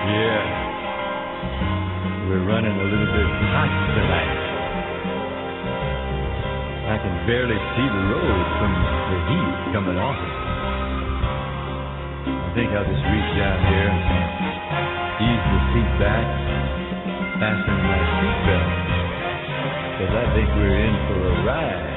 Yeah, we're running a little bit hot tonight. I can barely see the road from the heat coming off it. I think I'll just reach down here and ease the seat back, fasten my seatbelt, because I think we're in for a ride.